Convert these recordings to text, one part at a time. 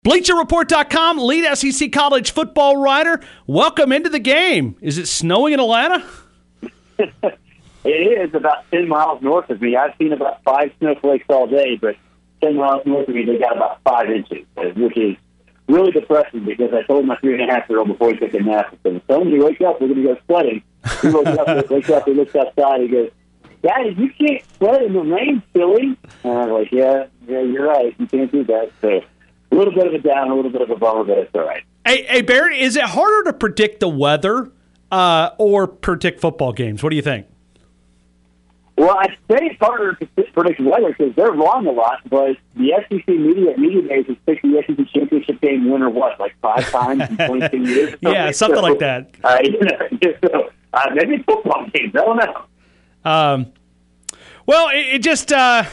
BleacherReport.com, lead SEC college football writer. Welcome into the game. Is it snowing in Atlanta? It is about 10 miles north of me. I've seen about 5 snowflakes all day, but 10 miles north of me, they got about 5 inches, which is really depressing because I told my 3.5-year-old before he took a nap, I said, "Son, when you wake up, we're going to go sledding." He wakes up, he looks outside, he goes, "Daddy, you can't sled in the rain, silly." And I was like, yeah, you're right. You can't do that. So a little bit of a down, a little bit of a bummer, but it's all right. Hey, Barrett, is it harder to predict the weather or predict football games? What do you think? Well, I'd say it's harder to predict weather because they're wrong a lot, but the SEC media days has picked the SEC championship game winner, like 5 times in 22 years? Yeah, something like that. Maybe football games. I don't know. Well, it's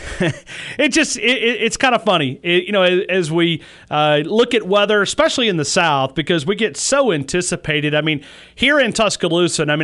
kind of funny, as we look at weather, especially in the South, because we get so anticipated. I mean, here in Tuscaloosa, and I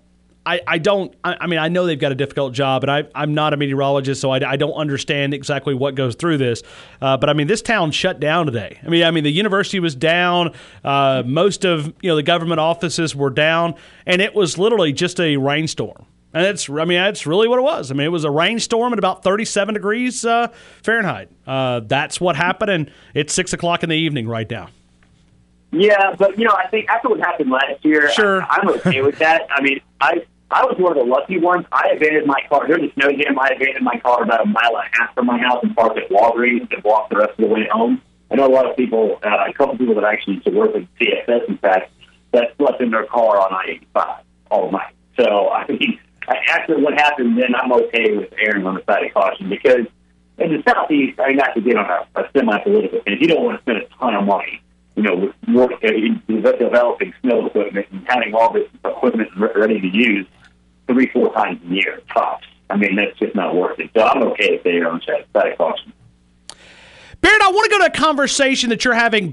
know they've got a difficult job, and I'm not a meteorologist, so I don't understand exactly what goes through this. But I mean, this town shut down today. I mean, the university was down. Most of the government offices were down, and it was literally just a rainstorm. And that's really what it was. I mean, it was a rainstorm at about 37 degrees Fahrenheit. That's what happened, and it's 6 o'clock in the evening right now. Yeah, but, I think after what happened last year, sure. I'm okay with that. I mean, I was one of the lucky ones. I abandoned my car. During the snow jam, I abandoned my car about 1.5 miles from my house and parked at Walgreens and walked the rest of the way home. I know a lot of people, a couple people that actually used to work at CSS, in fact, that slept in their car on I-85 all night. So, I mean, after what happened, then I'm okay with erring on the side of caution because in the Southeast, not to get on a semi-political thing, you don't want to spend a ton of money, with developing snow equipment and having all this equipment ready to use 3-4 times a year, tops. I mean, that's just not worth it. So I'm okay if they err on the side of caution. Barrett, I want to go to a conversation that you're having,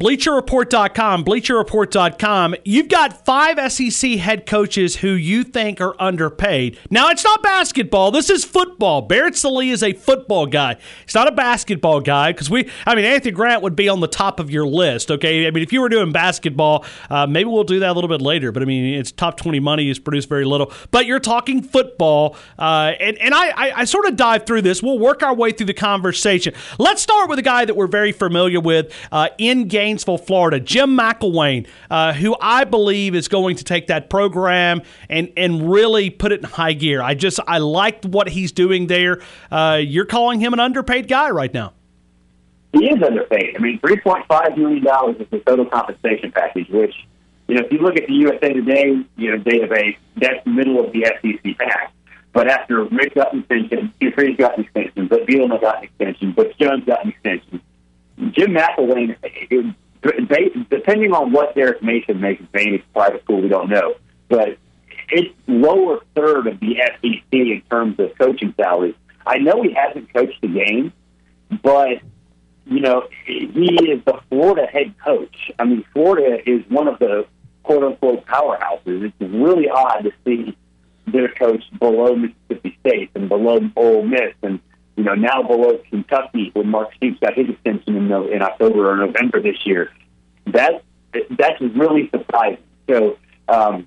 BleacherReport.com. You've got 5 SEC head coaches who you think are underpaid. Now, it's not basketball. This is football. Barrett Sallee is a football guy. He's not a basketball guy because Anthony Grant would be on the top of your list, okay? I mean, if you were doing basketball, maybe we'll do that a little bit later. But, it's top 20 money. He's produced very little. But you're talking football, and I sort of dive through this. We'll work our way through the conversation. Let's start with a guy that we're very familiar with in Gainesville, Florida, Jim McElwain, who I believe is going to take that program and really put it in high gear. I liked what he's doing there. You're calling him an underpaid guy right now. He is underpaid. $3.5 million is the total compensation package, which, if you look at the USA Today, database, that's the middle of the SEC pack. But after Rick got an extension, Hugh Freeze got an extension, but Bielema got an extension, but Jones got an extension. Jim McElwain, depending on what Derek Mason makes of Vandy's private school, we don't know. But it's lower third of the SEC in terms of coaching salaries. I know he hasn't coached the game, but, he is the Florida head coach. Florida is one of the quote-unquote powerhouses. It's really odd to see their coach below Mississippi State and below Ole Miss and now below Kentucky when Mark Stoops got his extension in October or November this year. That's really surprising. So, I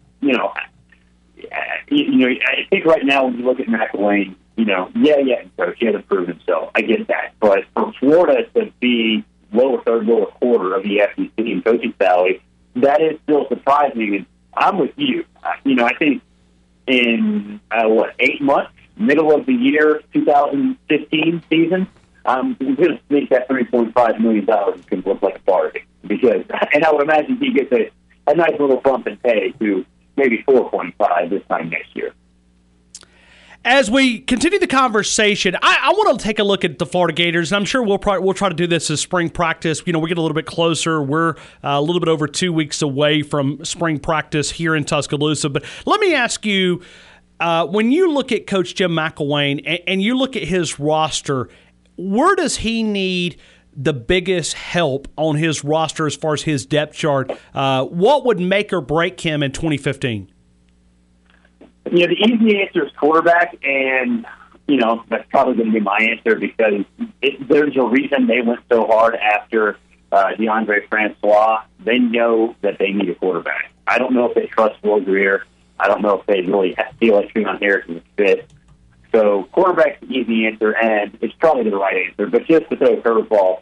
think right now when you look at McElwain, coach, he hasn't proven himself. I get that. But for Florida to be lower third, lower quarter of the SEC in coaching salary, that is still surprising. And I'm with you. I think in, 8 months, middle of the year 2015 season, I'm going to think that $3.5 million is going to look like a bargain. And I would imagine he gets a nice little bump in pay to maybe 4.5 this time next year. As we continue the conversation, I want to take a look at the Florida Gators, and I'm sure we'll try to do this as spring practice. We get a little bit closer. We're a little bit over 2 weeks away from spring practice here in Tuscaloosa. But let me ask you, when you look at Coach Jim McElwain and you look at his roster, where does he need the biggest help on his roster as far as his depth chart? What would make or break him in 2015? The easy answer is quarterback, and, that's probably going to be my answer because there's a reason they went so hard after DeAndre Francois, they know that they need a quarterback. I don't know if they trust Will Grier. I don't know if they really feel like Treon Harrison is fit. So quarterback's the easy answer, and it's probably the right answer. But just to throw a curveball,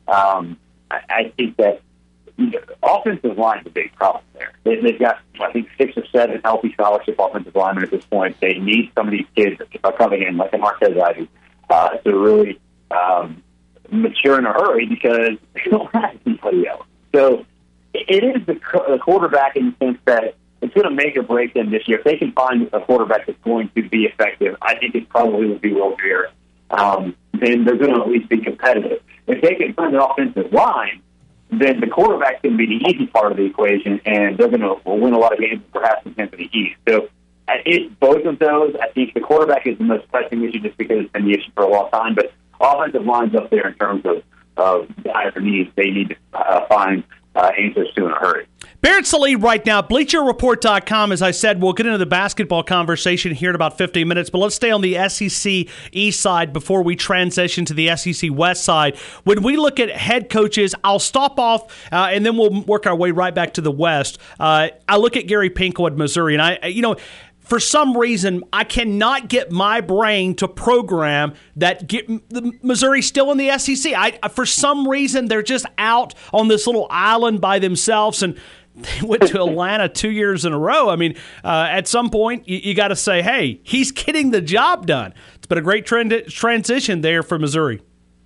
I think that offensive line is a big problem there. They've got, I think, 6 or 7 healthy scholarship offensive linemen at this point. They need some of these kids that are coming in, like a Marquez Ivy, to really mature in a hurry because they don't have anybody else. So it is the quarterback in the sense that it's going to make or break them this year. If they can find a quarterback that's going to be effective, I think it probably will be Will Grier. Then they're going to at least be competitive. If they can find an offensive line, then the quarterback's going to be the easy part of the equation, and they're going to win a lot of games, perhaps in the East. So both of those, I think the quarterback is the most pressing issue just because it's been the issue for a long time, but offensive line's up there in terms of dire needs. They need to find answers to in a hurry. Barrett Sallee right now, BleacherReport.com. As I said, we'll get into the basketball conversation here in about 15 minutes, but let's stay on the SEC East side before we transition to the SEC West side. When we look at head coaches, I'll stop off and then we'll work our way right back to the West. I look at Gary Pinkel at Missouri, and for some reason, I cannot get my brain to program that Missouri's still in the SEC. For some reason, they're just out on this little island by themselves, and they went to Atlanta 2 years in a row. I mean, at some point, you got to say, hey, he's getting the job done. It's been a great transition there for Missouri.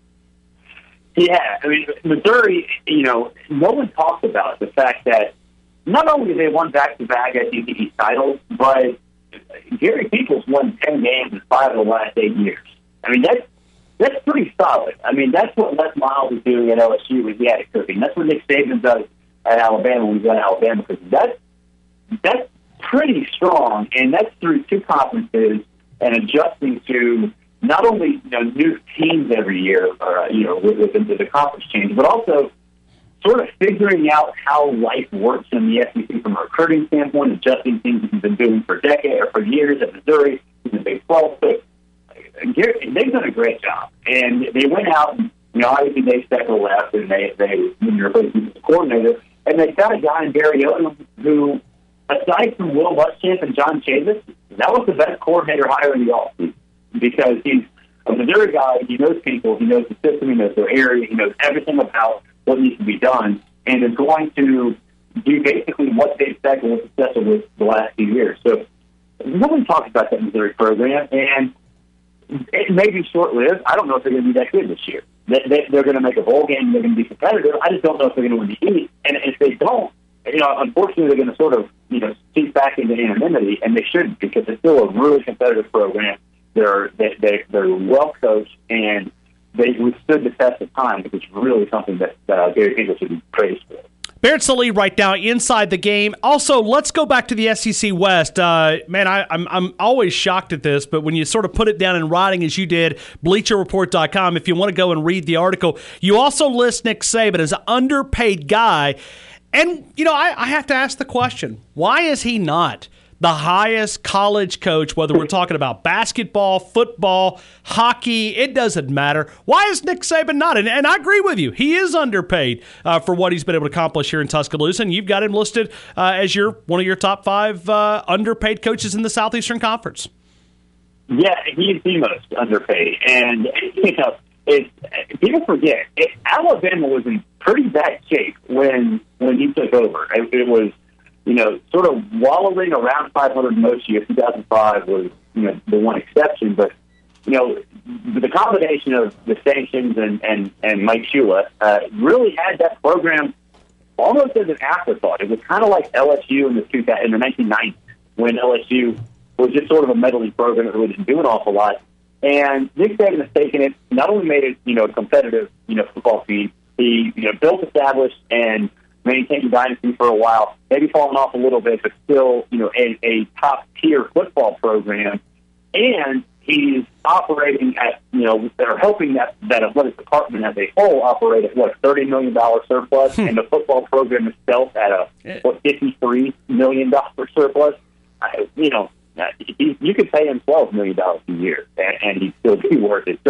Yeah, I mean, Missouri, no one talks about the fact that not only they won back-to-back SEC East titles, but Gary Pinkel's won 10 games in 5 of the last 8 years. I mean, that's pretty solid. I mean, that's what Les Miles is doing at LSU when he had it cooking. That's what Nick Saban does at Alabama when he's at Alabama, because that's pretty strong, and that's through 2 conferences and adjusting to not only new teams every year, with the conference change, but also sort of figuring out how life works in the SEC from a recruiting standpoint, adjusting things that he's been doing for decades or for years at Missouri in the Big 12. But they've done a great job, and they went out and obviously Dave Steckel left, and they replaced him as the coordinator. And they got a guy in Barry Odom who, aside from Will Muschamp and John Chavis, that was the best coordinator hire in the offseason because he's a Missouri guy. He knows people. He knows the system. He knows their area. He knows everything about what needs to be done, and is going to do basically what Dave Steckel was successful with the last few years. So no one talks about that Missouri program, and it may be short-lived. I don't know if they're going to be that good this year. They're going to make a bowl game. They're going to be competitive. I just don't know if they're going to win the East. And if they don't, unfortunately, they're going to sort of, seep back into anonymity, and they shouldn't because it's still a really competitive program. They're well coached, and they withstood the test of time, which is really something that Gary Pinkel should be praised for. Barrett Sallee right now inside the game. Also, let's go back to the SEC West. Man, I'm always shocked at this, but when you sort of put it down in writing as you did, BleacherReport.com, if you want to go and read the article, you also list Nick Saban as an underpaid guy. And, I have to ask the question, why is he not the highest college coach, whether we're talking about basketball, football, hockey, it doesn't matter. Why is Nick Saban not? And I agree with you. He is underpaid for what he's been able to accomplish here in Tuscaloosa, and you've got him listed as one of your top 5 underpaid coaches in the Southeastern Conference. Yeah, he's the most underpaid. And, people forget, Alabama was in pretty bad shape when he took over. It was sort of wallowing around 500 most years. 2005 was, the one exception. But, the combination of the sanctions and Mike Shula really had that program almost as an afterthought. It was kind of like LSU in the 1990s when LSU was just sort of a meddling program that really didn't do an awful lot. And Nick Saban has taken it, not only made it, a competitive, football team, he, built, established, and maintained a dynasty for a while, maybe falling off a little bit, but still, a top-tier football program. And he's operating at, they're helping that athletic department as a whole operate at, $30 million surplus, and the football program itself at a, $53 million surplus. You could pay him $12 million a year, and he'd still be worth it. So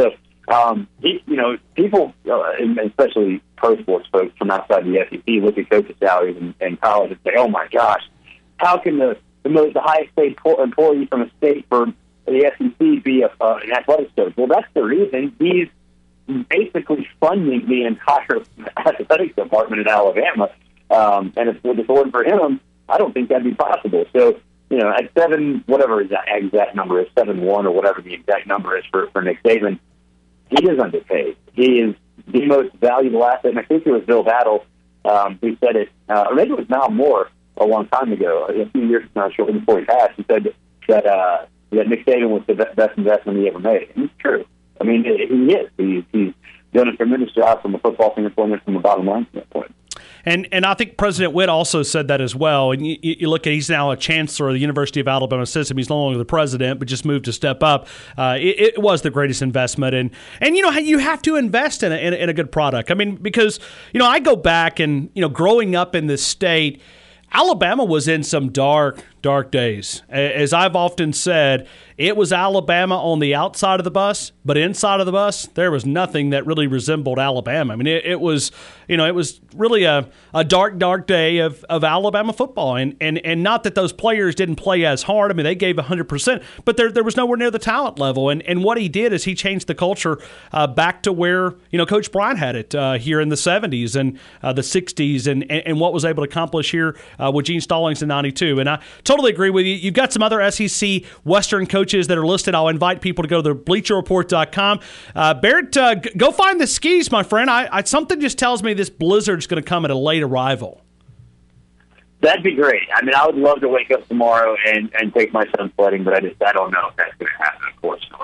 People, especially pro sports folks from outside the SEC, look at coaches' salaries in college and say, "Oh my gosh, how can the highest paid employee from a state for the SEC be an athletics coach?" Well, that's the reason. He's basically funding the entire athletics department in Alabama, and if it wasn't for him, I don't think that'd be possible. So, at 7, whatever his exact number is, 7-1 or whatever the exact number is for Nick Saban, he is underpaid. He is the most valuable asset, and I think it was Bill Battle who said it, or maybe it was Mal Moore a long time ago, a few years shortly before he passed. He said that Nick Saban was the best investment he ever made, and it's true. I mean, he is. He's done a tremendous job from a football standpoint and from a bottom line standpoint. And I think President Witt also said that as well. And you look at, he's now a chancellor of the University of Alabama system. He's no longer the president, but just moved to step up. It was the greatest investment. And you have to invest in a good product. I mean, because, I go back and, growing up in this state, Alabama was in some dark days. As I've often said, it was Alabama on the outside of the bus, but inside of the bus, there was nothing that really resembled Alabama. I mean, it was really a dark day of Alabama football. And not that those players didn't play as hard. I mean, they gave 100%, but there was nowhere near the talent level. And what he did is he changed the culture back to where, Coach Bryant had it here in the 70s and the 60s and what was able to accomplish here with Gene Stallings in 92. And I totally agree with you. You've got some other SEC Western coaches that are listed. I'll invite people to go to BleacherReport.com. Barrett, go find the skis, my friend. Something just tells me this blizzard's going to come at a late arrival. That'd be great. I mean, I would love to wake up tomorrow and take my son sledding, but I don't know if that's going to happen, unfortunately.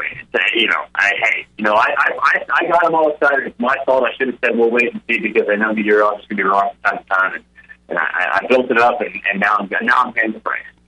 I got him all excited. It's my fault. I should have said we'll wait and see because I know meteorologists going to be wrong from time to time, and I built it up, and now I'm paying the price.